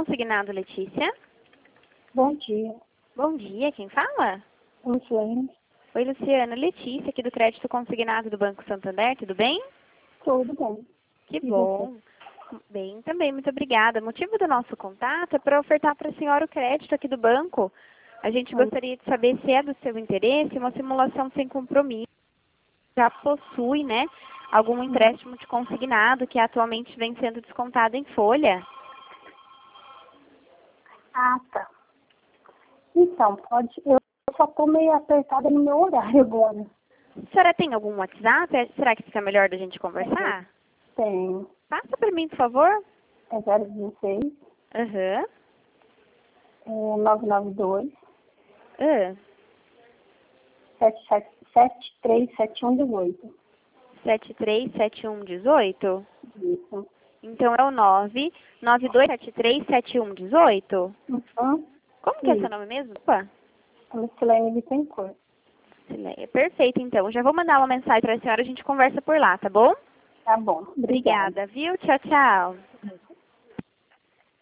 Consignado, Letícia. Bom dia. Bom dia, quem fala? Luciane. Oi, Luciana. Letícia, aqui do Crédito Consignado do Banco Santander, tudo bem? Tudo bem. Que E bom. Bem, também, muito obrigada. O motivo do nosso contato é para ofertar para a senhora o crédito aqui do banco. A gente gostaria de saber se é do seu interesse uma simulação sem compromisso. Já possui, né, algum empréstimo de consignado que atualmente vem sendo descontado em folha? Ah, tá. Então, pode. Eu só tô meio apertada no meu horário agora. A senhora tem algum WhatsApp? Será que fica melhor da gente conversar? Tem. Passa para mim, por favor. É 016 Aham. 992 Ah, 737118. 737118? Isso. Então é o 992737118? Uhum. Como que é seu nome mesmo? Opa. A Lucilene Bittencourt. Cileia. Perfeito, então. Já vou mandar uma mensagem para a senhora, a gente conversa por lá, tá bom? Tá bom. Obrigada. Obrigada, viu? Tchau, tchau.